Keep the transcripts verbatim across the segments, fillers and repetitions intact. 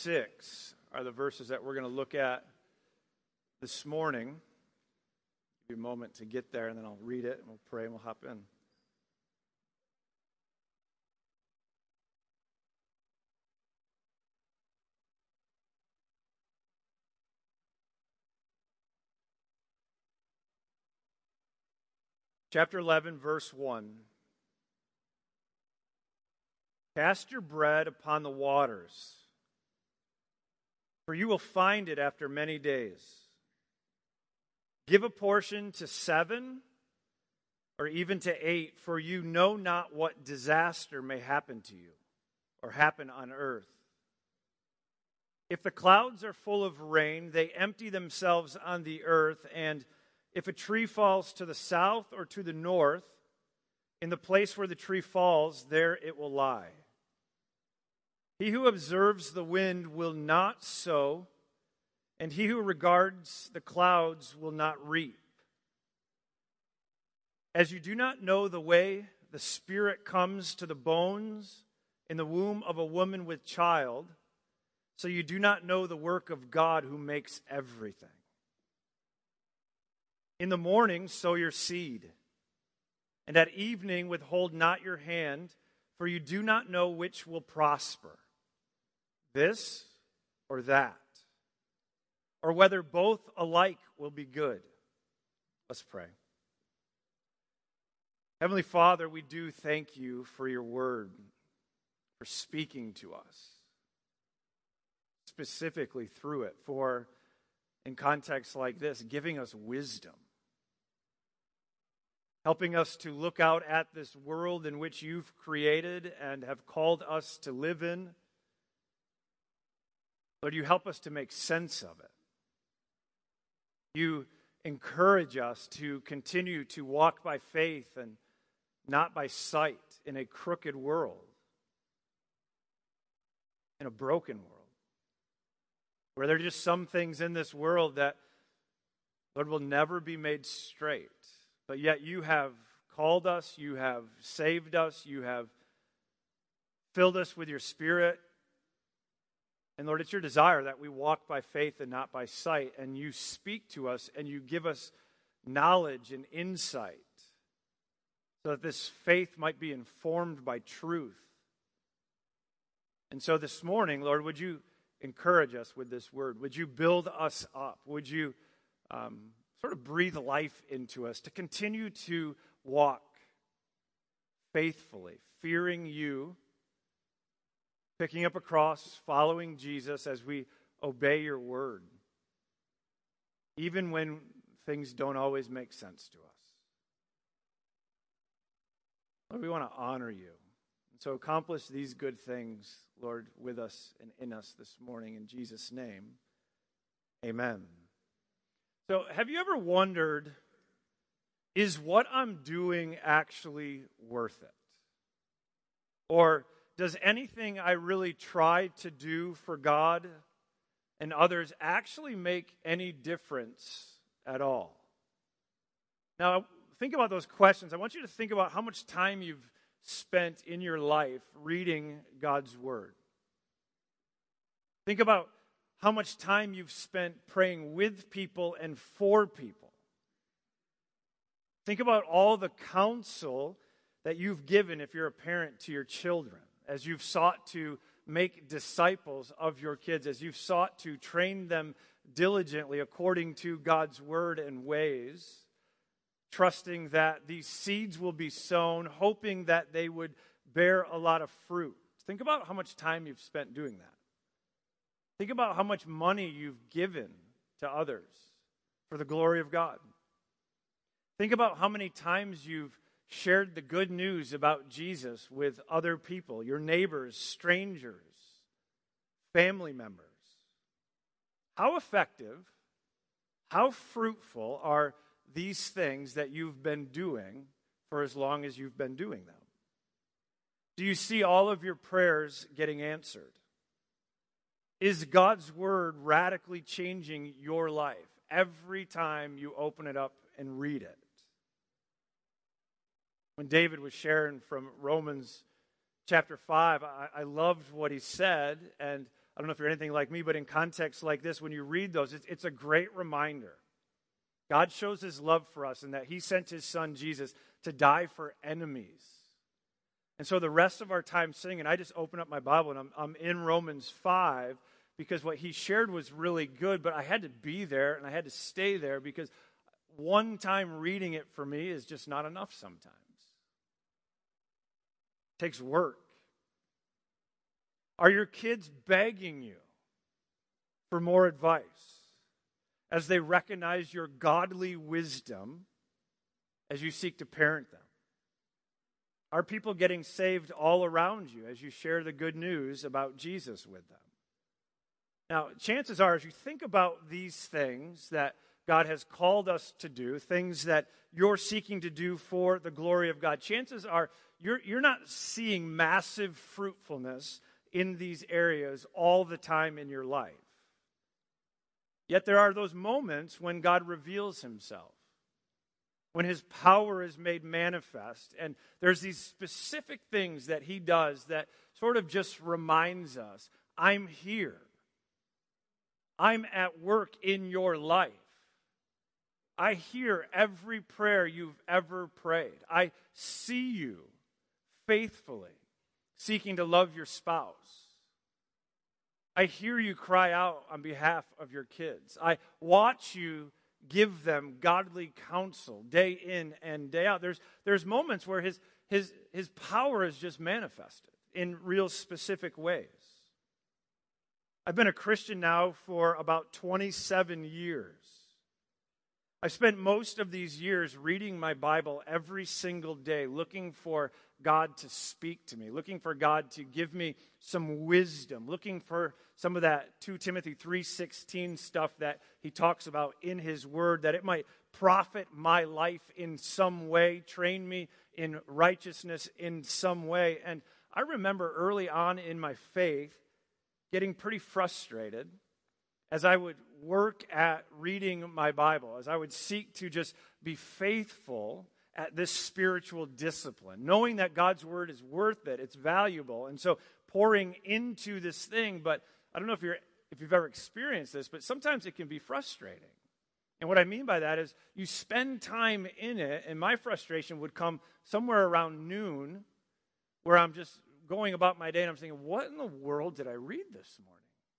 six are the verses that we're going to look at this morning. Give you a moment to get there, and then I'll read it, and we'll pray, and we'll hop in. Chapter eleven, verse one. Cast your bread upon the waters, for you will find it after many days. Give a portion to seven, or even to eight, for you know not what disaster may happen to you, or happen on earth. If the clouds are full of rain, they empty themselves on the earth, and if a tree falls to the south or to the north, in the place where the tree falls, there it will lie. He who observes the wind will not sow, and he who regards the clouds will not reap. As you do not know the way the Spirit comes to the bones in the womb of a woman with child, so you do not know the work of God who makes everything. In the morning sow your seed, and at evening withhold not your hand, for you do not know which will prosper, this or that, or whether both alike will be good. Let's pray. Heavenly Father, we do thank you for your word, for speaking to us, specifically through it, for, in contexts like this, giving us wisdom, helping us to look out at this world in which you've created and have called us to live in. Lord, you help us to make sense of it. You encourage us to continue to walk by faith and not by sight in a crooked world, in a broken world, where there are just some things in this world that, Lord, will never be made straight. But yet you have called us, you have saved us, you have filled us with your Spirit. And Lord, it's your desire that we walk by faith and not by sight. And you speak to us and you give us knowledge and insight so that this faith might be informed by truth. And so this morning, Lord, would you encourage us with this word? Would you build us up? Would you um, sort of breathe life into us to continue to walk faithfully, fearing you, picking up a cross, following Jesus as we obey your word, even when things don't always make sense to us. Lord, we want to honor you. And so accomplish these good things, Lord, with us and in us this morning. In Jesus' name, amen. So have you ever wondered, is what I'm doing actually worth it? Or does anything I really try to do for God and others actually make any difference at all? Now, think about those questions. I want you to think about how much time you've spent in your life reading God's Word. Think about how much time you've spent praying with people and for people. Think about all the counsel that you've given, if you're a parent, to your children, as you've sought to make disciples of your kids, as you've sought to train them diligently according to God's word and ways, trusting that these seeds will be sown, hoping that they would bear a lot of fruit. Think about how much time you've spent doing that. Think about how much money you've given to others for the glory of God. Think about how many times you've shared the good news about Jesus with other people, your neighbors, strangers, family members. How effective, how fruitful are these things that you've been doing for as long as you've been doing them? Do you see all of your prayers getting answered? Is God's word radically changing your life every time you open it up and read it? When David was sharing from Romans chapter five, I, I loved what he said, and I don't know if you're anything like me, but in contexts like this, when you read those, it's, it's a great reminder. God shows his love for us and that he sent his son Jesus to die for enemies. And so the rest of our time singing, I just open up my Bible and I'm, I'm in Romans five because what he shared was really good, but I had to be there and I had to stay there because one time reading it for me is just not enough sometimes. It takes work. Are your kids begging you for more advice as they recognize your godly wisdom as you seek to parent them? Are people getting saved all around you as you share the good news about Jesus with them? Now, chances are, as you think about these things that God has called us to do, things that you're seeking to do for the glory of God, chances are you're, you're not seeing massive fruitfulness in these areas all the time in your life. Yet there are those moments when God reveals himself, when his power is made manifest, and there's these specific things that he does that sort of just reminds us, I'm here. I'm at work in your life. I hear every prayer you've ever prayed. I see you faithfully seeking to love your spouse. I hear you cry out on behalf of your kids. I watch you give them godly counsel day in and day out. There's, there's moments where his, his, his power is just manifested in real specific ways. I've been a Christian now for about twenty-seven years. I spent most of these years reading my Bible every single day, looking for God to speak to me, looking for God to give me some wisdom, looking for some of that Second Timothy three sixteen stuff that he talks about in his word, that it might profit my life in some way, train me in righteousness in some way. And I remember early on in my faith getting pretty frustrated as I would work at reading my Bible, as I would seek to just be faithful at this spiritual discipline, knowing that God's word is worth it, it's valuable, and so pouring into this thing. But I don't know if you're if you've ever experienced this, but sometimes it can be frustrating. And what I mean by that is you spend time in it, and my frustration would come somewhere around noon, where I'm just going about my day and I'm thinking, what in the world did I read this morning?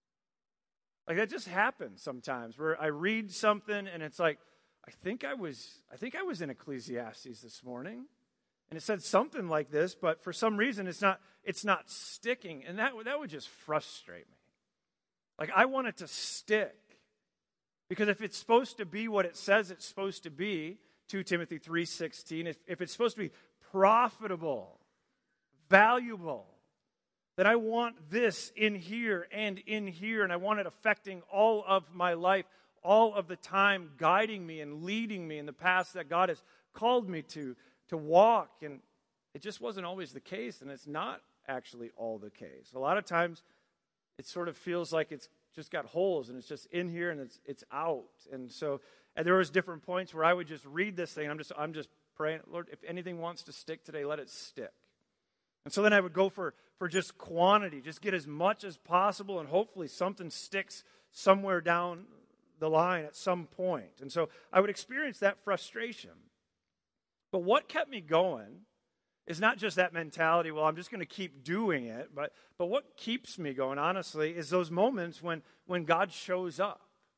Like that just happens sometimes where I read something and it's like, I think I was I think I was in Ecclesiastes this morning. And it said something like this, but for some reason it's not it's not sticking. And that, that would just frustrate me. Like I want it to stick. Because if it's supposed to be what it says it's supposed to be, Second Timothy three sixteen, if, if it's supposed to be profitable, valuable, that I want this in here and in here, and I want it affecting all of my life, all of the time, guiding me and leading me in the paths that God has called me to, to walk. And it just wasn't always the case, and it's not actually all the case. A lot of times, it sort of feels like it's just got holes, and it's just in here, and it's it's out. And so, and there was different points where I would just read this thing, I'm just I'm just praying, Lord, if anything wants to stick today, let it stick. And so then I would go for, for just quantity, just get as much as possible, and hopefully something sticks somewhere down the line at some point. And so I would experience that frustration. But what kept me going is not just that mentality, well, I'm just going to keep doing it, but, but what keeps me going, honestly, is those moments when, when God shows up.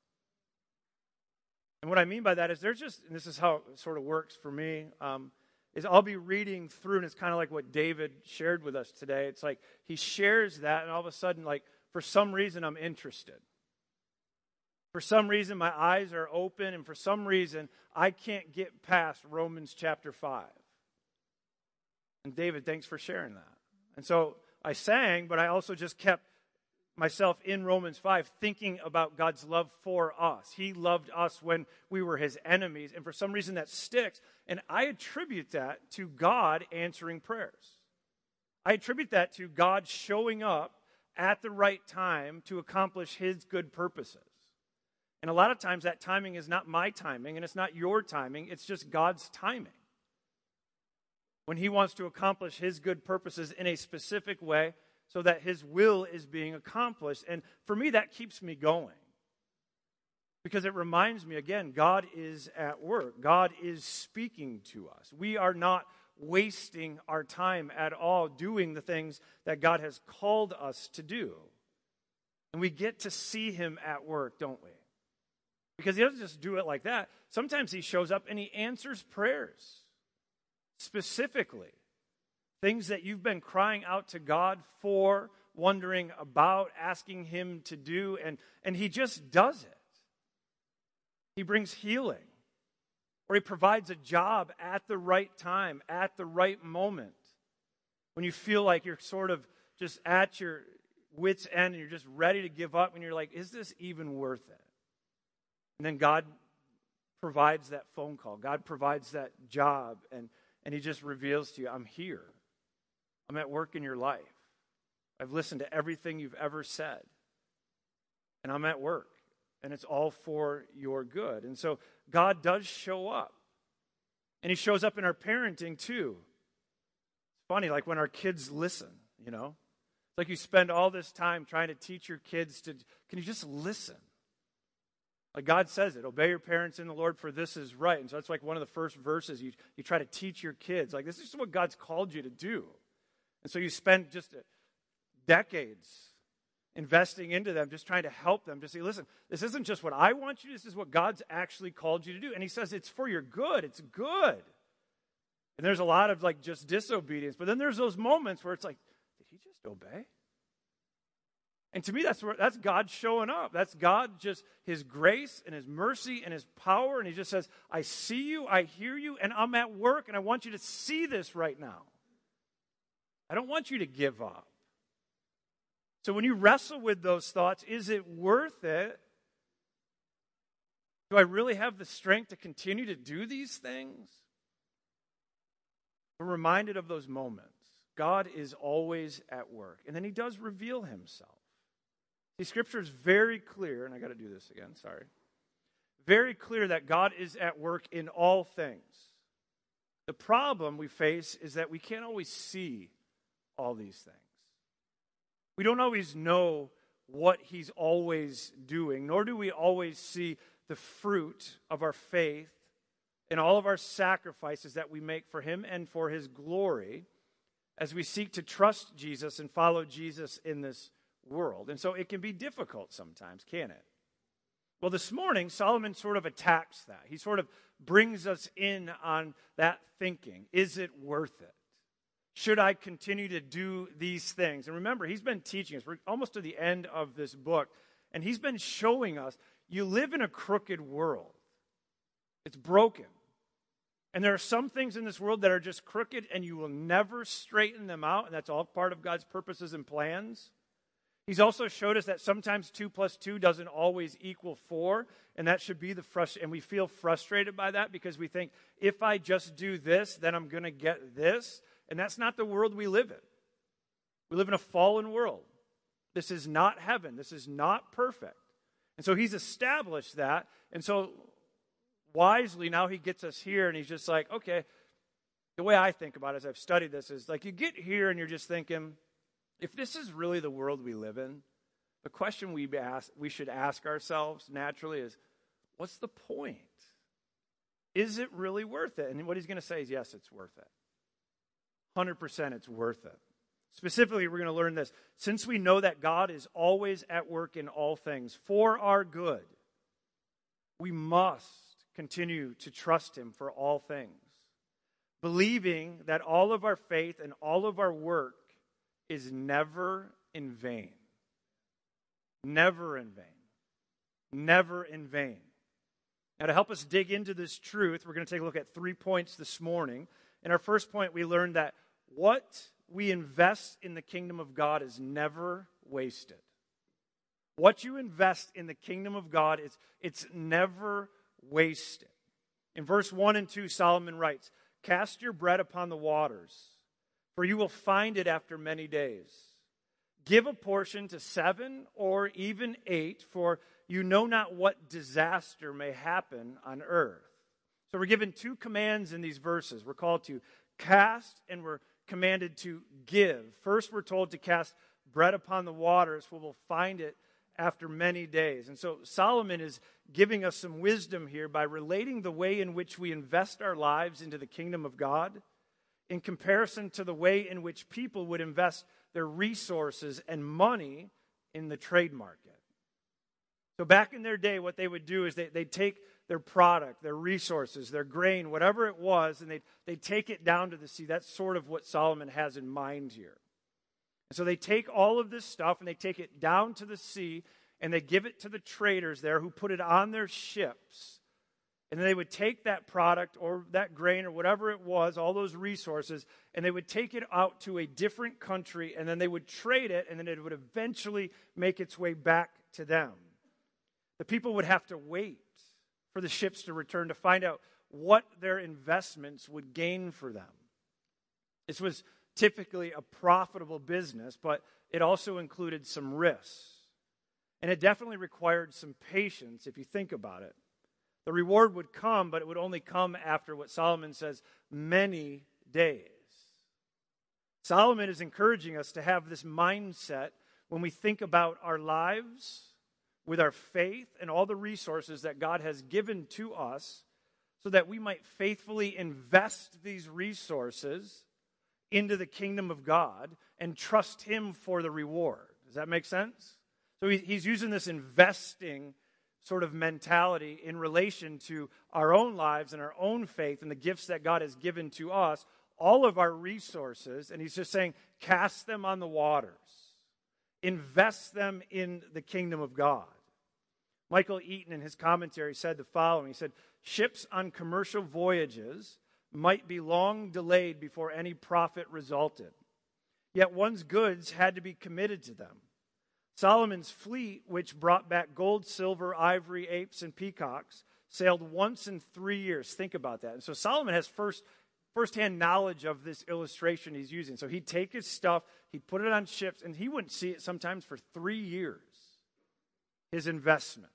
And what I mean by that is there's just, and this is how it sort of works for me, um, is I'll be reading through, and it's kind of like what David shared with us today. It's like he shares that, and all of a sudden, like, for some reason, I'm interested. For some reason, my eyes are open, and for some reason, I can't get past Romans chapter five. And David, thanks for sharing that. And so I sang, but I also just kept myself in Romans five thinking about God's love for us. He loved us when we were his enemies, and for some reason that sticks. And I attribute that to God answering prayers. I attribute that to God showing up at the right time to accomplish his good purposes. And a lot of times that timing is not my timing, and it's not your timing, it's just God's timing. When he wants to accomplish his good purposes in a specific way, so that his will is being accomplished. And for me, that keeps me going. Because it reminds me, again, God is at work. God is speaking to us. We are not wasting our time at all doing the things that God has called us to do. And we get to see him at work, don't we? Because he doesn't just do it like that. Sometimes he shows up and he answers prayers. Specifically, things that you've been crying out to God for, wondering about, asking him to do, and, and he just does it. He brings healing, or he provides a job at the right time, at the right moment. When you feel like you're sort of just at your wit's end and you're just ready to give up, and you're like, is this even worth it? And then God provides that phone call. God provides that job, and, and he just reveals to you, I'm here. I'm at work in your life. I've listened to everything you've ever said, and I'm at work. And it's all for your good. And so God does show up. And he shows up in our parenting too. It's funny, like when our kids listen, you know. It's like you spend all this time trying to teach your kids to, can you just listen? Like God says it, obey your parents in the Lord, for this is right. And so that's like one of the first verses you, you try to teach your kids. Like this is what God's called you to do. And so you spend just decades investing into them, just trying to help them to say, listen, this isn't just what I want you to do, this is what God's actually called you to do. And he says it's for your good. It's good. And there's a lot of like just disobedience. But then there's those moments where it's like, did he just obey? And to me, that's where, that's God showing up. That's God just, his grace and his mercy and his power. And he just says, I see you, I hear you, and I'm at work, and I want you to see this right now. I don't want you to give up. So when you wrestle with those thoughts, is it worth it? Do I really have the strength to continue to do these things? We're reminded of those moments. God is always at work. And then he does reveal himself. See, Scripture is very clear, and I got to do this again, sorry. Very clear that God is at work in all things. The problem we face is that we can't always see all these things. We don't always know what he's always doing, nor do we always see the fruit of our faith in all of our sacrifices that we make for him and for his glory as we seek to trust Jesus and follow Jesus in this world. And so it can be difficult sometimes, can't it? Well, this morning, Solomon sort of attacks that. He sort of brings us in on that thinking. Is it worth it? Should I continue to do these things? And remember, he's been teaching us. We're almost to the end of this book. And he's been showing us, you live in a crooked world. It's broken. And there are some things in this world that are just crooked, and you will never straighten them out. And that's all part of God's purposes and plans. He's also showed us that sometimes two plus two doesn't always equal four. And that should be the frustration. And we feel frustrated by that because we think, if I just do this, then I'm going to get this. And that's not the world we live in. We live in a fallen world. This is not heaven. This is not perfect. And so he's established that. And so wisely, now he gets us here and he's just like, okay, the way I think about it as I've studied this is like you get here and you're just thinking, if this is really the world we live in, the question we, ask, we should ask ourselves naturally is, what's the point? Is it really worth it? And what he's going to say is, yes, it's worth it. one hundred percent it's worth it. Specifically, we're going to learn this. Since we know that God is always at work in all things for our good, we must continue to trust him for all things, believing that all of our faith and all of our work is never in vain. Never in vain. Never in vain. Now, to help us dig into this truth, we're going to take a look at three points this morning. In our first point, we learned that what we invest in the kingdom of God is never wasted. What you invest in the kingdom of God, is it's never wasted. In verse one and two, Solomon writes, "Cast your bread upon the waters, for you will find it after many days. Give a portion to seven or even eight, for you know not what disaster may happen on earth." So we're given two commands in these verses. We're called to cast and we're commanded to give. First, we're told to cast bread upon the waters, for we'll find it after many days. And so Solomon is giving us some wisdom here by relating the way in which we invest our lives into the kingdom of God in comparison to the way in which people would invest their resources and money in the trade market. So back in their day, what they would do is they, they'd take their product, their resources, their grain, whatever it was, and they'd, they'd take it down to the sea. That's sort of what Solomon has in mind here. And so they take all of this stuff and they take it down to the sea and they give it to the traders there who put it on their ships. And then they would take that product or that grain or whatever it was, all those resources, and they would take it out to a different country and then they would trade it and then it would eventually make its way back to them. The people would have to wait for the ships to return to find out what their investments would gain for them. This was typically a profitable business, but it also included some risks. And it definitely required some patience if you think about it. The reward would come, but it would only come after what Solomon says, many days. Solomon is encouraging us to have this mindset when we think about our lives, with our faith and all the resources that God has given to us, so that we might faithfully invest these resources into the kingdom of God and trust Him for the reward. Does that make sense? So he's using this investing sort of mentality in relation to our own lives and our own faith and the gifts that God has given to us, all of our resources, and he's just saying, cast them on the waters. Invest them in the kingdom of God. Michael Eaton, in his commentary, said the following. He said, ships on commercial voyages might be long delayed before any profit resulted. Yet one's goods had to be committed to them. Solomon's fleet, which brought back gold, silver, ivory, apes, and peacocks, sailed once in three years. Think about that. And so Solomon has first firsthand knowledge of this illustration he's using. So he'd take his stuff, he'd put it on ships, and he wouldn't see it sometimes for three years. His investments.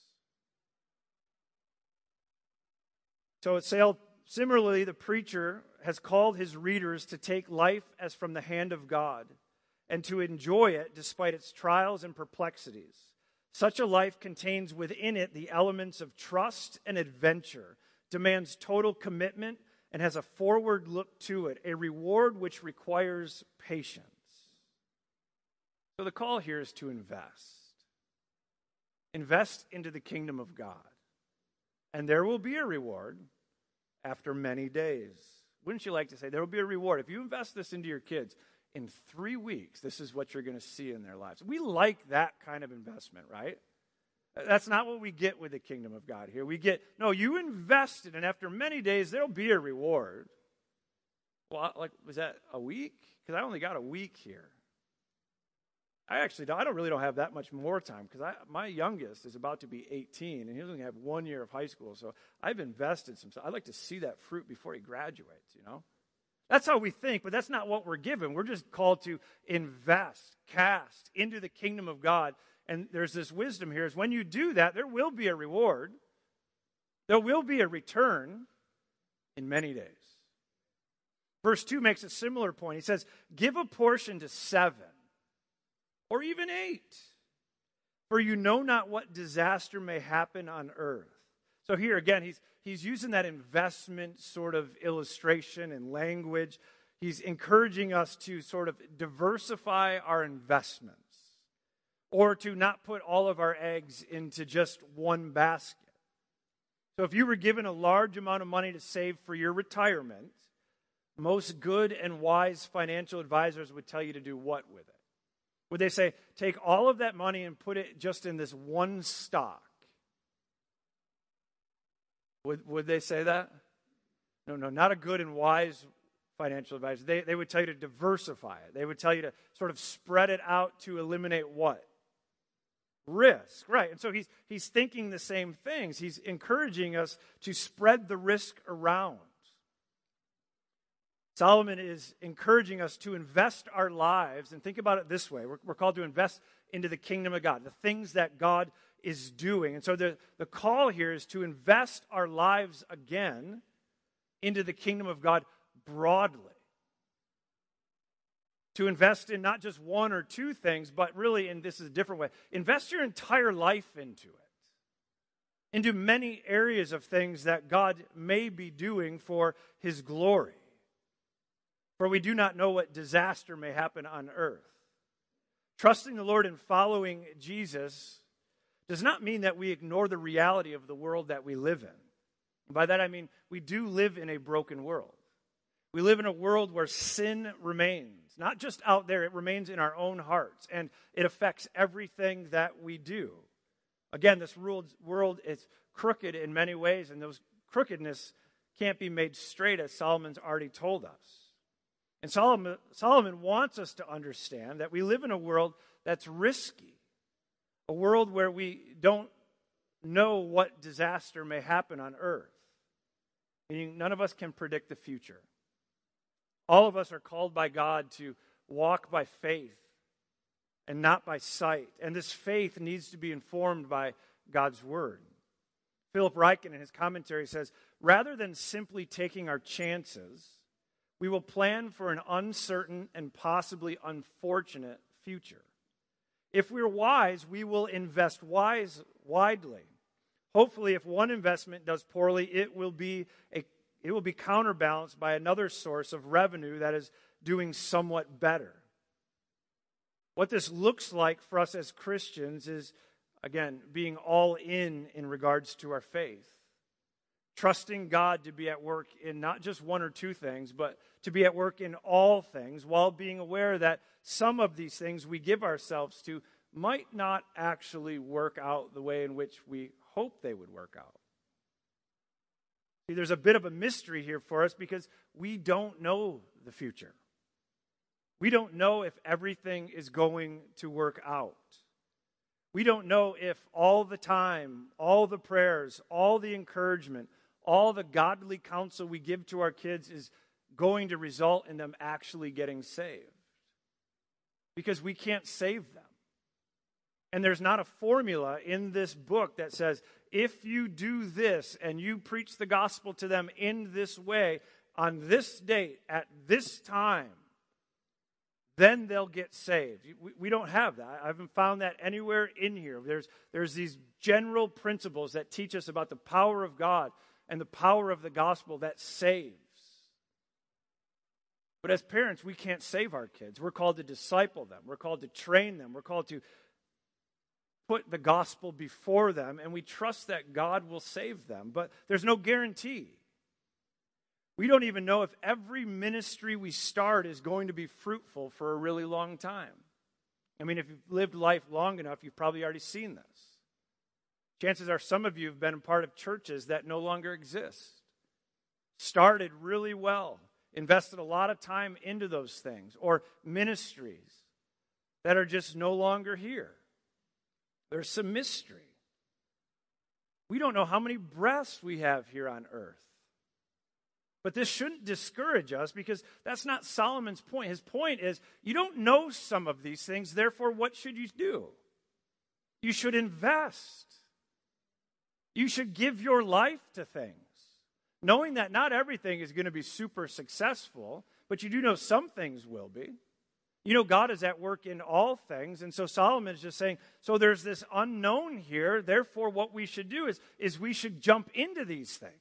So it sailed. Similarly, the preacher has called his readers to take life as from the hand of God and to enjoy it despite its trials and perplexities. Such a life contains within it the elements of trust and adventure, demands total commitment, and has a forward look to it, a reward which requires patience. So the call here is to invest. Invest into the kingdom of God. And there will be a reward after many days. Wouldn't you like to say there will be a reward? If you invest this into your kids, in three weeks, this is what you're going to see in their lives. We like that kind of investment, right? That's not what we get with the kingdom of God here. We get, no, you invested, and after many days, there'll be a reward. Well, like, was that a week? Because I only got a week here. I actually don't, I don't really don't have that much more time because my youngest is about to be eighteen and he's only have one year of high school. So I've invested some stuff. I'd like to see that fruit before he graduates, you know. That's how we think, but that's not what we're given. We're just called to invest, cast into the kingdom of God. And there's this wisdom here is when you do that, there will be a reward. There will be a return in many days. Verse two makes a similar point. He says, give a portion to seven. Or even eight. For you know not what disaster may happen on earth. So here again, he's he's using that investment sort of illustration and language. He's encouraging us to sort of diversify our investments. Or to not put all of our eggs into just one basket. So if you were given a large amount of money to save for your retirement, most good and wise financial advisors would tell you to do what with it? Would they say, take all of that money and put it just in this one stock? Would, would they say that? No, no, not a good and wise financial advisor. They, they would tell you to diversify it. They would tell you to sort of spread it out to eliminate what? Risk, right. And so he's, he's thinking the same things. He's encouraging us to spread the risk around. Solomon is encouraging us to invest our lives, and think about it this way. We're, we're called to invest into the kingdom of God, the things that God is doing. And so the, the call here is to invest our lives again into the kingdom of God broadly. to invest in not just one or two things, but really, and this is a different way, invest your entire life into it, into many areas of things that God may be doing for His glory. For we do not know what disaster may happen on earth. Trusting the Lord and following Jesus does not mean that we ignore the reality of the world that we live in. By that I mean we do live in a broken world. We live in a world where sin remains. Not just out there, it remains in our own hearts. And it affects everything that we do. Again, this world, world is crooked in many ways, and those crookedness can't be made straight, as Solomon's already told us. And Solomon, Solomon wants us to understand that we live in a world that's risky, a world where we don't know what disaster may happen on earth. Meaning none of us can predict the future. All of us are called by God to walk by faith and not by sight. And this faith needs to be informed by God's Word. Philip Ryken in his commentary says, rather than simply taking our chances, we will plan for an uncertain and possibly unfortunate future. If we're wise, we will invest wise, widely. Hopefully, if one investment does poorly, it will be a It will be counterbalanced by another source of revenue that is doing somewhat better. What this looks like for us as Christians is, again, being all in in regards to our faith. Trusting God to be at work in not just one or two things, but to be at work in all things, while being aware that some of these things we give ourselves to might not actually work out the way in which we hope they would work out. See, there's a bit of a mystery here for us because we don't know the future. We don't know if everything is going to work out. We don't know if all the time, all the prayers, all the encouragement, all the godly counsel we give to our kids is going to result in them actually getting saved. Because we can't save them. And there's not a formula in this book that says, if you do this and you preach the gospel to them in this way, on this date, at this time, then they'll get saved. We, we don't have that. I haven't found that anywhere in here. There's, there's these general principles that teach us about the power of God and the power of the gospel that saves. But as parents, we can't save our kids. We're called to disciple them. We're called to train them. We're called to put the gospel before them, and we trust that God will save them. But there's no guarantee. We don't even know if every ministry we start is going to be fruitful for a really long time. I mean, if you've lived life long enough, you've probably already seen this. Chances are some of you have been a part of churches that no longer exist. Started really well, invested a lot of time into those things, or ministries that are just no longer here. There's some mystery. We don't know how many breaths we have here on earth. But this shouldn't discourage us because that's not Solomon's point. His point is, you don't know some of these things, therefore what should you do? You should invest. You should give your life to things, knowing that not everything is going to be super successful, but you do know some things will be. You know, God is at work in all things. And so Solomon is just saying, so there's this unknown here. Therefore, what we should do is, is we should jump into these things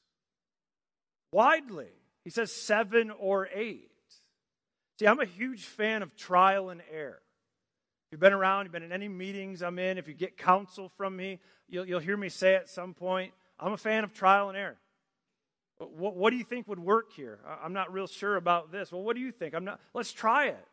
widely. He says seven or eight. See, I'm a huge fan of trial and error. If you've been around, you've been in any meetings I'm in, if you get counsel from me, you'll, you'll hear me say at some point, I'm a fan of trial and error. What, what do you think would work here? I'm not real sure about this. Well, what do you think? I'm not. Let's try it.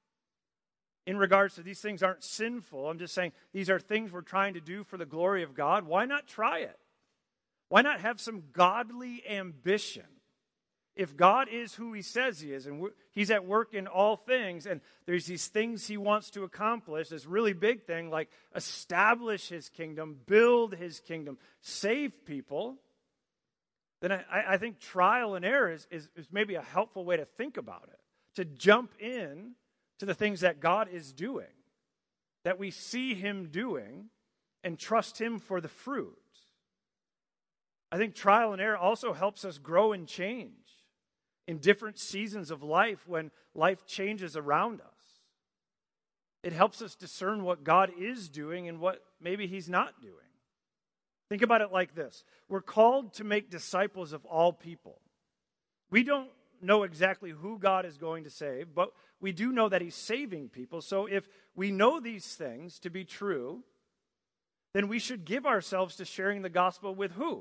In regards to these things aren't sinful. I'm just saying these are things we're trying to do for the glory of God. Why not try it? Why not have some godly ambition? If God is who He says He is, and He's at work in all things, and there's these things He wants to accomplish, this really big thing like establish His kingdom, build His kingdom, save people, then I, I think trial and error is, is, is maybe a helpful way to think about it. To jump in to the things that God is doing, that we see Him doing, and trust Him for the fruit. I think trial and error also helps us grow and change. in different seasons of life when life changes around us. It helps us discern what God is doing and what maybe he's not doing. Think about it like this. We're called to make disciples of all people. We don't know exactly who God is going to save, but we do know that he's saving people. So if we know these things to be true, then we should give ourselves to sharing the gospel with who?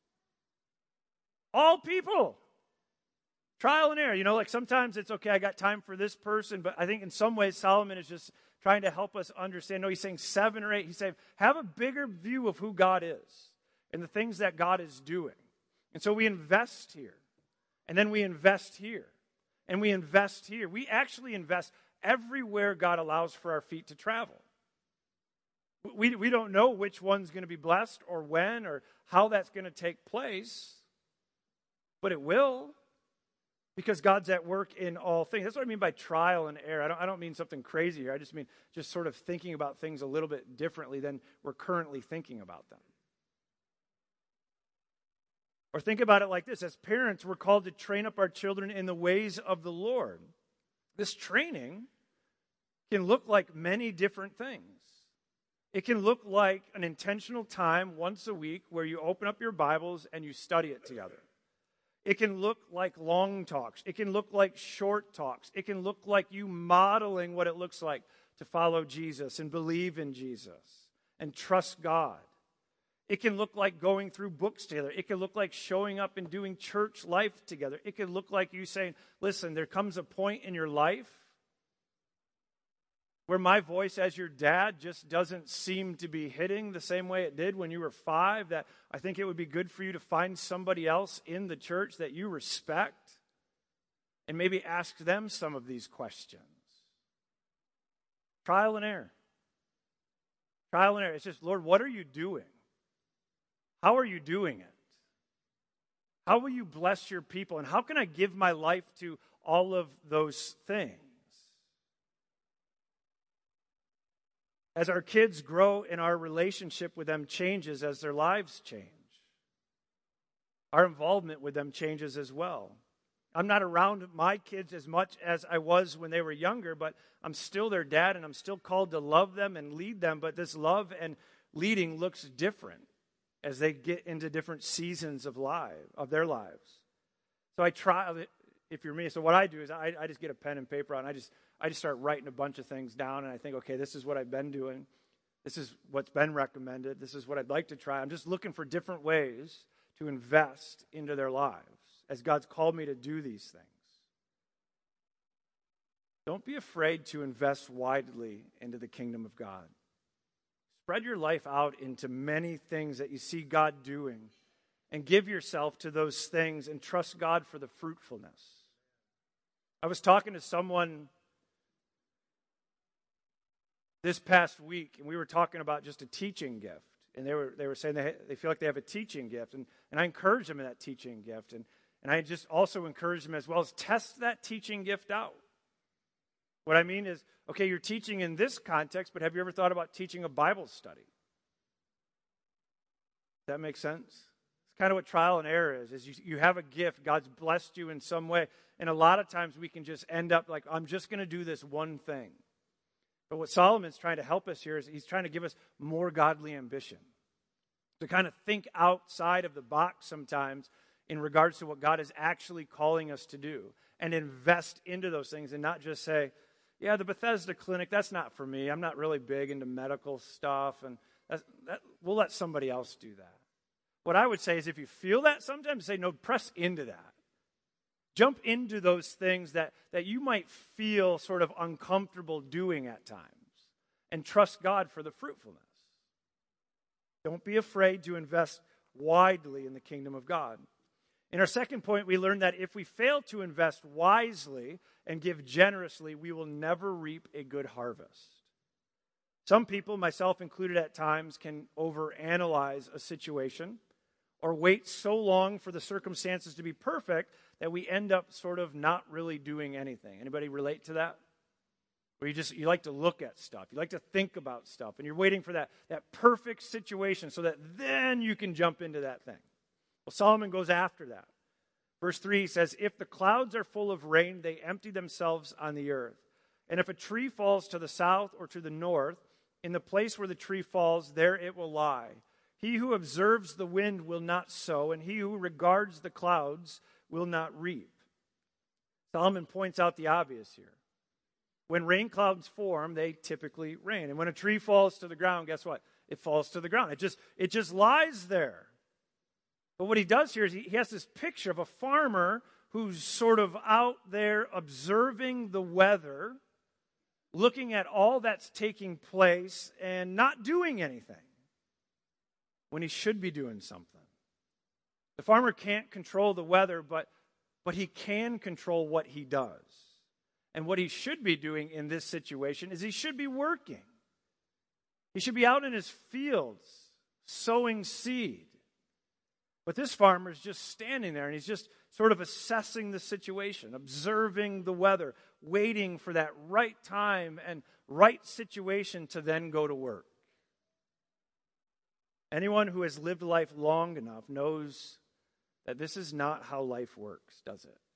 All people. Trial and error. You know, like sometimes it's okay, I got time for this person, but I think in some ways Solomon is just trying to help us understand. No, he's saying seven or eight. He's saying have a bigger view of who God is and the things that God is doing. And so we invest here. And then we invest here. And we invest here. We actually invest everywhere God allows for our feet to travel. We, we don't know which one's going to be blessed or when or how that's going to take place. But it will. Because God's at work in all things. That's what I mean by trial and error. I don't, I don't mean something crazy here. I just mean just sort of thinking about things a little bit differently than we're currently thinking about them. Or think about it like this. As parents, we're called to train up our children in the ways of the Lord. This training can look like many different things. It can look like an intentional time once a week where you open up your Bibles and you study it together. It can look like long talks. It can look like short talks. It can look like you modeling what it looks like to follow Jesus and believe in Jesus and trust God. It can look like going through books together. It can look like showing up and doing church life together. It can look like you saying, listen, there comes a point in your life where my voice as your dad just doesn't seem to be hitting the same way it did when you were five, that I think it would be good for you to find somebody else in the church that you respect and maybe ask them some of these questions. Trial and error. Trial and error. It's just, Lord, what are you doing? How are you doing it? How will you bless your people? And how can I give my life to all of those things? As our kids grow and our relationship with them changes as their lives change, our involvement with them changes as well. I'm not around my kids as much as I was when they were younger, but I'm still their dad and I'm still called to love them and lead them. But this love and leading looks different as they get into different seasons of life, of their lives. So I try, if you're me, so what I do is I, I just get a pen and paper out and I just I just start writing a bunch of things down and I think, okay, this is what I've been doing. This is what's been recommended. This is what I'd like to try. I'm just looking for different ways to invest into their lives as God's called me to do these things. Don't be afraid to invest widely into the kingdom of God. Spread your life out into many things that you see God doing and give yourself to those things and trust God for the fruitfulness. I was talking to someone this past week, and we were talking about just a teaching gift. And they were they were saying they, they feel like they have a teaching gift. And, and I encourage them in that teaching gift. And, and I just also encourage them as well as test that teaching gift out. What I mean is, okay, you're teaching in this context, but have you ever thought about teaching a Bible study? Does that make sense? It's kind of what trial and error is, is you, you have a gift. God's blessed you in some way. And a lot of times we can just end up like, I'm just going to do this one thing. But what Solomon's trying to help us here is he's trying to give us more godly ambition. To kind of think outside of the box sometimes in regards to what God is actually calling us to do. And invest into those things and not just say, yeah, the Bethesda Clinic, that's not for me. I'm not really big into medical stuff. And that's, that, we'll let somebody else do that. What I would say is if you feel that sometimes, say, no, press into that. Jump into those things that, that you might feel sort of uncomfortable doing at times and trust God for the fruitfulness. Don't be afraid to invest widely in the kingdom of God. In our second point, we learned that if we fail to invest wisely and give generously, we will never reap a good harvest. Some people, myself included at times, can overanalyze a situation or wait so long for the circumstances to be perfect that we end up sort of not really doing anything. Anybody relate to that? Where you just, you like to look at stuff. You like to think about stuff. And you're waiting for that, that perfect situation so that then you can jump into that thing. Well, Solomon goes after that. Verse three says, if the clouds are full of rain, they empty themselves on the earth. And if a tree falls to the south or to the north, in the place where the tree falls, there it will lie. He who observes the wind will not sow, and he who regards the clouds will not reap. Solomon points out the obvious here. When rain clouds form, they typically rain. And when a tree falls to the ground, guess what? It falls to the ground. It just, it just lies there. But what he does here is he, he has this picture of a farmer who's sort of out there observing the weather, looking at all that's taking place, and not doing anything when he should be doing something. The farmer can't control the weather, but, but he can control what he does. And what he should be doing in this situation is he should be working. He should be out in his fields sowing seed. But this farmer is just standing there and he's just sort of assessing the situation, observing the weather, waiting for that right time and right situation to then go to work. Anyone who has lived life long enough knows that this is not how life works, does it?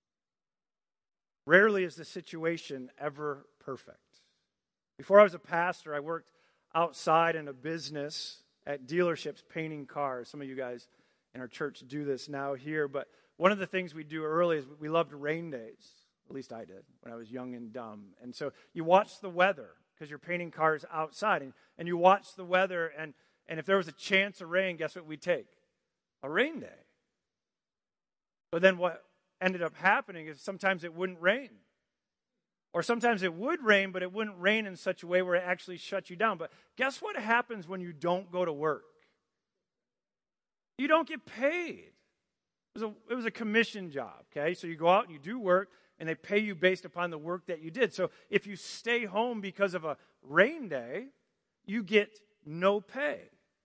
Rarely is the situation ever perfect. Before I was a pastor, I worked outside in a business at dealerships painting cars. Some of you guys in our church do this now here, but one of the things we do early is we loved rain days. At least I did when I was young and dumb. And so you watch the weather because you're painting cars outside, and, and you watch the weather, and, and if there was a chance of rain, guess what we'd take? A rain day. But then what ended up happening is sometimes it wouldn't rain. Or sometimes it would rain, but it wouldn't rain in such a way where it actually shut you down. But guess what happens when you don't go to work? You don't get paid. It was a, it was a commission job, okay? So you go out and you do work, and they pay you based upon the work that you did. So if you stay home because of a rain day, you get no pay.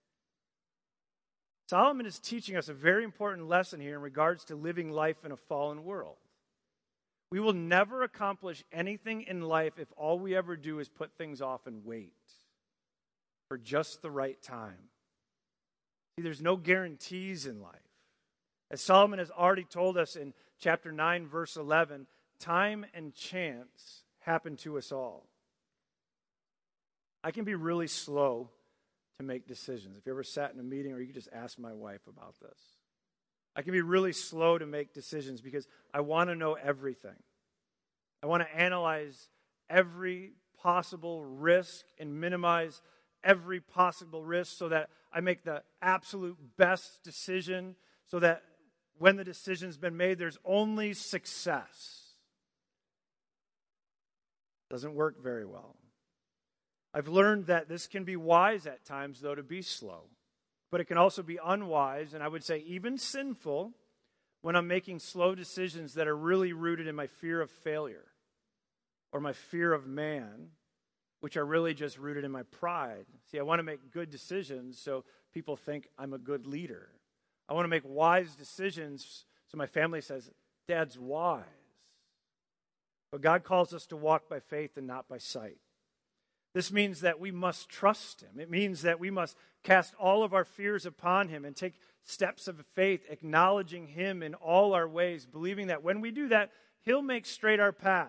Solomon is teaching us a very important lesson here in regards to living life in a fallen world. We will never accomplish anything in life if all we ever do is put things off and wait for just the right time. See, there's no guarantees in life. As Solomon has already told us in chapter nine, verse eleven, time and chance happen to us all. I can be really slow to make decisions. If you ever sat in a meeting, or you could just ask my wife about this. I can be really slow to make decisions because I want to know everything. I want to analyze every possible risk and minimize every possible risk so that I make the absolute best decision, so that when the decision's been made, there's only success. Doesn't work very well. I've learned that this can be wise at times, though, to be slow. But it can also be unwise, and I would say even sinful, when I'm making slow decisions that are really rooted in my fear of failure or my fear of man, which are really just rooted in my pride. See, I want to make good decisions so people think I'm a good leader. I want to make wise decisions so my family says, Dad's wise. But God calls us to walk by faith and not by sight. This means that we must trust Him. It means that we must cast all of our fears upon Him and take steps of faith, acknowledging Him in all our ways, believing that when we do that, He'll make straight our paths.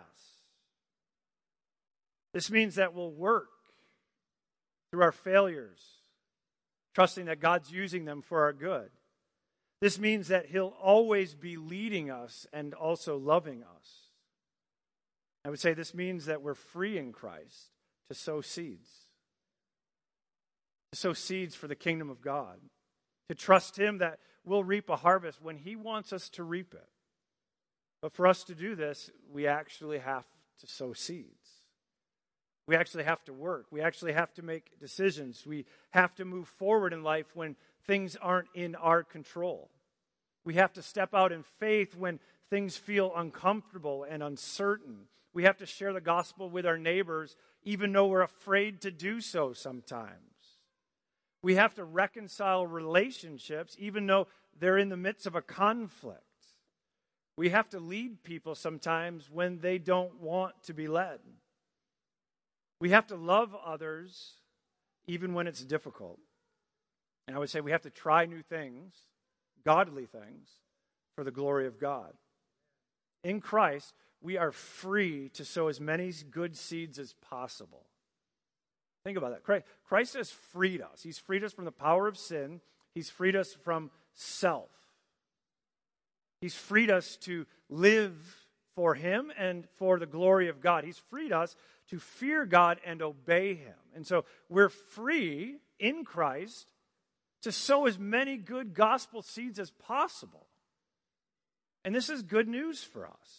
This means that we'll work through our failures, trusting that God's using them for our good. This means that He'll always be leading us and also loving us. I would say this means that we're free in Christ to sow seeds. To sow seeds for the kingdom of God. To trust Him that we'll reap a harvest when He wants us to reap it. But for us to do this, we actually have to sow seeds. We actually have to work. We actually have to make decisions. We have to move forward in life when things aren't in our control. We have to step out in faith when things feel uncomfortable and uncertain. We have to share the gospel with our neighbors, even though we're afraid to do so sometimes. We have to reconcile relationships, even though they're in the midst of a conflict. We have to lead people sometimes when they don't want to be led. We have to love others even when it's difficult. And I would say we have to try new things, godly things, for the glory of God. In Christ, we are free to sow as many good seeds as possible. Think about that. Christ has freed us. He's freed us from the power of sin. He's freed us from self. He's freed us to live for Him and for the glory of God. He's freed us to fear God and obey Him. And so we're free in Christ to sow as many good gospel seeds as possible. And this is good news for us.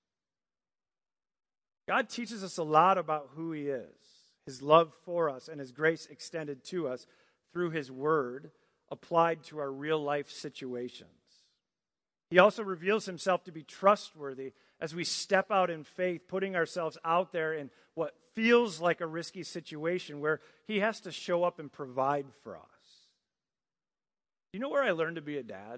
God teaches us a lot about who He is, His love for us, and His grace extended to us through His Word applied to our real life situations. He also reveals Himself to be trustworthy as we step out in faith, putting ourselves out there in what feels like a risky situation where He has to show up and provide for us. You know where I learned to be a dad?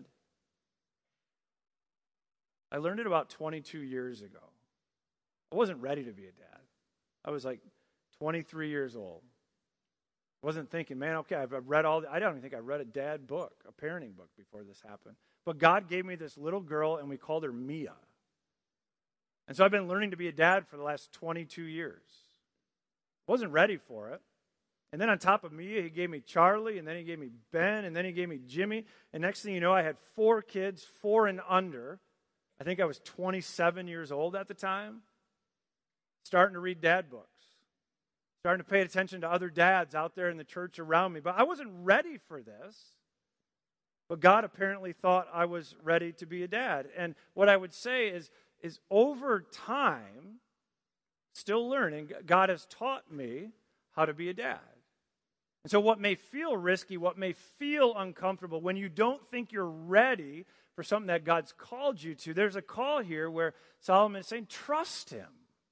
I learned it about twenty-two years ago. I wasn't ready to be a dad. I was like twenty-three years old. I wasn't thinking, man, okay, I've read all, the, I don't even think I read a dad book, a parenting book before this happened. But God gave me this little girl, and we called her Mia. And so I've been learning to be a dad for the last twenty-two years. Wasn't ready for it. And then on top of Mia, He gave me Charlie, and then He gave me Ben, and then He gave me Jimmy. And next thing you know, I had four kids, four and under. I think I was twenty-seven years old at the time. Starting to read dad books. Starting to pay attention to other dads out there in the church around me. But I wasn't ready for this. But God apparently thought I was ready to be a dad. And what I would say is, is over time, still learning, God has taught me how to be a dad. And so what may feel risky, what may feel uncomfortable, when you don't think you're ready for something that God's called you to, there's a call here where Solomon is saying, trust Him.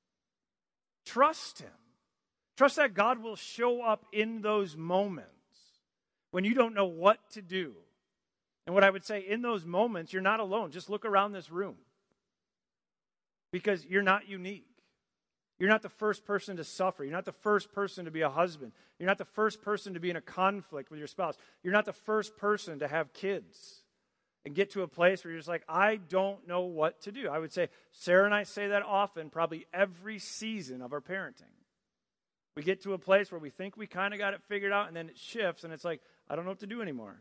Trust Him. Trust that God will show up in those moments when you don't know what to do. And what I would say, in those moments, you're not alone. Just look around this room. Because you're not unique. You're not the first person to suffer. You're not the first person to be a husband. You're not the first person to be in a conflict with your spouse. You're not the first person to have kids and get to a place where you're just like, I don't know what to do. I would say, Sarah and I say that often, probably every season of our parenting. We get to a place where we think we kind of got it figured out, and then it shifts, and it's like, I don't know what to do anymore.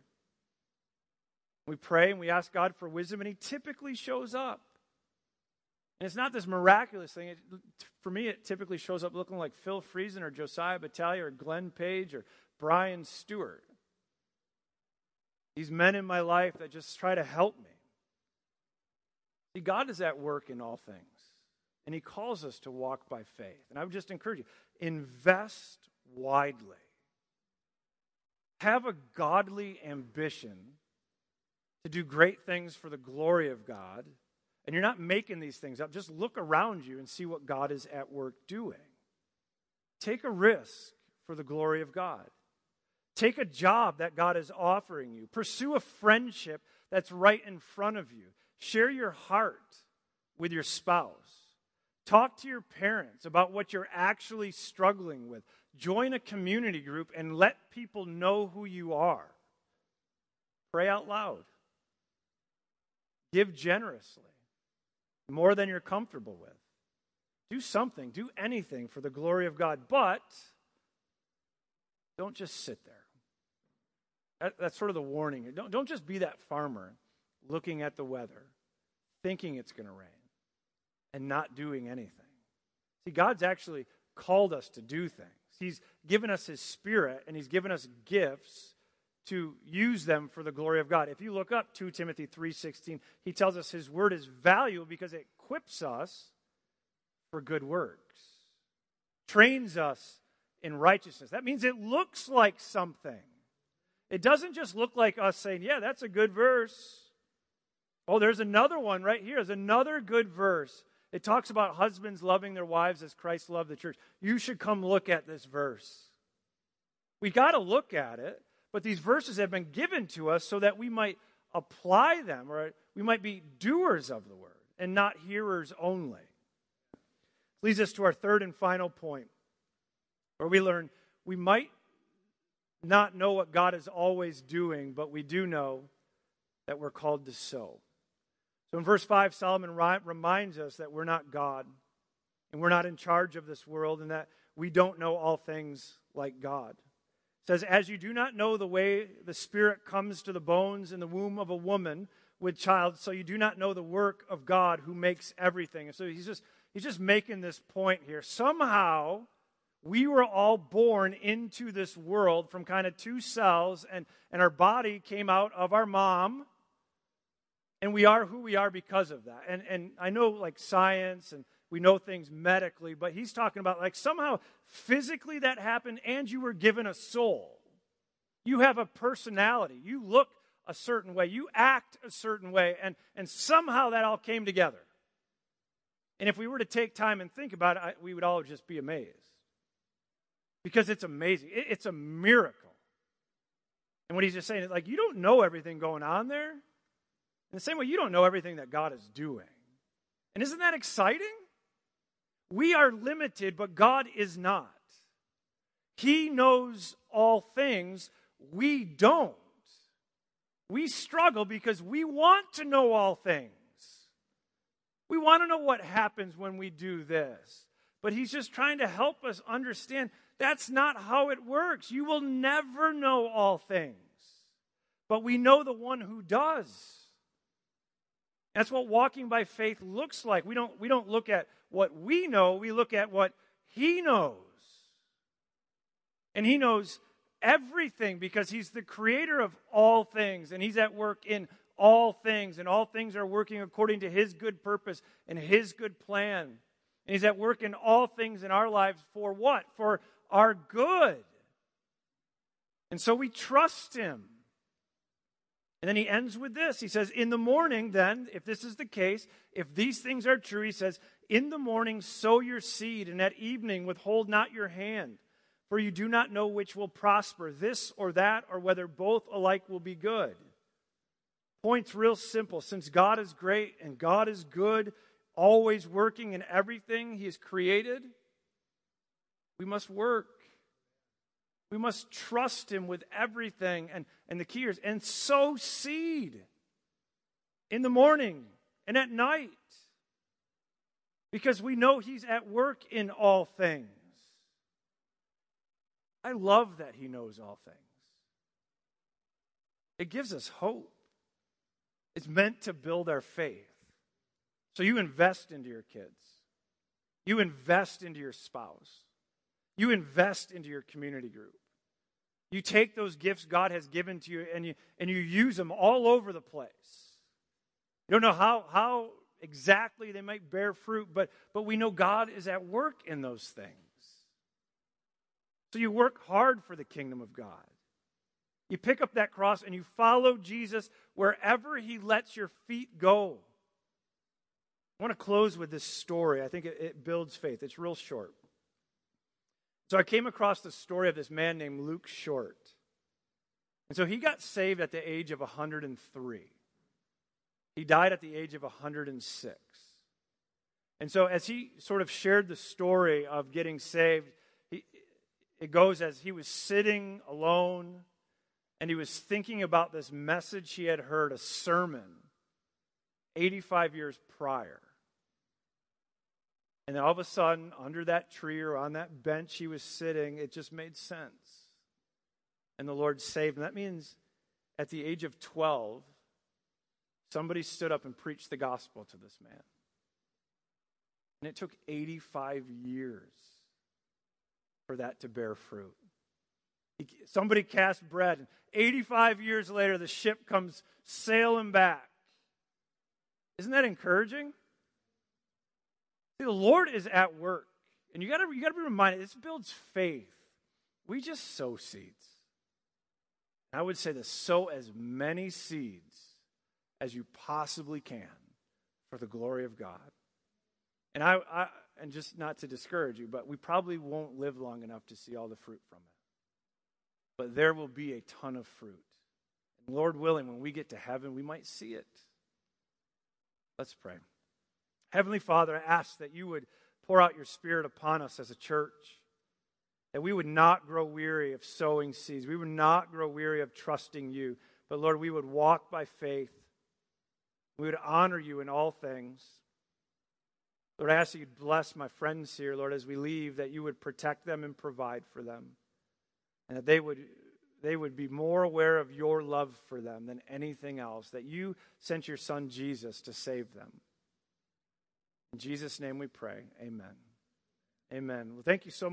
We pray and we ask God for wisdom, and He typically shows up. And it's not this miraculous thing. It, for me, it typically shows up looking like Phil Friesen or Josiah Battaglia or Glenn Page or Brian Stewart. These men in my life that just try to help me. See, God is at work in all things. And He calls us to walk by faith. And I would just encourage you, invest widely. Have a godly ambition to do great things for the glory of God. And you're not making these things up. Just look around you and see what God is at work doing. Take a risk for the glory of God. Take a job that God is offering you. Pursue a friendship that's right in front of you. Share your heart with your spouse. Talk to your parents about what you're actually struggling with. Join a community group and let people know who you are. Pray out loud. Give generously, more than you're comfortable with. Do something, do anything for the glory of God, but don't just sit there. That, that's sort of the warning. Don't, don't just be that farmer looking at the weather, thinking it's going to rain, and not doing anything. See, God's actually called us to do things. He's given us His Spirit, and He's given us gifts to use them for the glory of God. If you look up Second Timothy three sixteen, he tells us His Word is valuable because it equips us for good works, trains us in righteousness. That means it looks like something. It doesn't just look like us saying, yeah, that's a good verse. Oh, there's another one right here. There's another good verse. It talks about husbands loving their wives as Christ loved the church. You should come look at this verse. We got to look at it, but these verses have been given to us so that we might apply them, or we might be doers of the word and not hearers only. Leads us to our third and final point, where we learn we might not know what God is always doing, but we do know that we're called to sow. So in verse five, Solomon ri- reminds us that we're not God, and we're not in charge of this world, and that we don't know all things like God. It says, as you do not know the way the Spirit comes to the bones in the womb of a woman with child, so you do not know the work of God who makes everything. And so he's just, he's just making this point here. Somehow, we were all born into this world from kind of two cells, and, and our body came out of our mom, and we are who we are because of that. And, and I know like science, and we know things medically, but he's talking about like somehow physically that happened, and you were given a soul. You have a personality. You look a certain way. You act a certain way, and, and somehow that all came together. And if we were to take time and think about it, I, we would all just be amazed. Because it's amazing. It, it's a miracle. And what he's just saying is like, you don't know everything going on there. In the same way, you don't know everything that God is doing. And isn't that exciting? We are limited, but God is not. He knows all things. We don't. We struggle because we want to know all things. We want to know what happens when we do this. But he's just trying to help us understand that's not how it works. You will never know all things. But we know the one who does. That's what walking by faith looks like. We don't, we don't look at what we know. We look at what he knows. And he knows everything because he's the creator of all things. And he's at work in all things. And all things are working according to his good purpose and his good plan. And he's at work in all things in our lives for what? For our good. And so we trust him. And then he ends with this. He says, in the morning then, if this is the case, if these things are true, he says, in the morning sow your seed, and at evening withhold not your hand. For you do not know which will prosper, this or that, or whether both alike will be good. Point's real simple. Since God is great and God is good, always working in everything he has created, we must work. We must trust him with everything. And, and the key is, and sow seed in the morning and at night. Because we know he's at work in all things. I love that he knows all things. It gives us hope. It's meant to build our faith. So you invest into your kids. You invest into your spouse. You invest into your community group. You take those gifts God has given to you and you, and you use them all over the place. You don't know how, how exactly they might bear fruit, but, but we know God is at work in those things. So you work hard for the kingdom of God. You pick up that cross and you follow Jesus wherever he lets your feet go. I want to close with this story. I think it, it builds faith. It's real short. So I came across the story of this man named Luke Short. And so he got saved at the age of one hundred three. He died at the age of one hundred six. And so as he sort of shared the story of getting saved, he, it goes as he was sitting alone and he was thinking about this message he had heard, a sermon, eighty-five years prior. And then all of a sudden, under that tree or on that bench he was sitting, it just made sense. And the Lord saved him. That means at the age of twelve, somebody stood up and preached the gospel to this man. And it took eighty-five years for that to bear fruit. He, somebody cast bread, and eighty-five years later, the ship comes sailing back. Isn't that encouraging? See, the Lord is at work. And you gotta, you gotta be reminded, this builds faith. We just sow seeds. I would say to sow as many seeds as you possibly can for the glory of God. And I, I and just not to discourage you, but we probably won't live long enough to see all the fruit from it. But there will be a ton of fruit. And Lord willing, when we get to heaven, we might see it. Let's pray. Heavenly Father, I ask that you would pour out your Spirit upon us as a church, that we would not grow weary of sowing seeds. We would not grow weary of trusting you. But Lord, we would walk by faith. We would honor you in all things. Lord, I ask that you'd bless my friends here, Lord, as we leave, that you would protect them and provide for them. And that they would, they would be more aware of your love for them than anything else. That you sent your son Jesus to save them. In Jesus' name we pray. Amen. Amen. Well, thank you so much.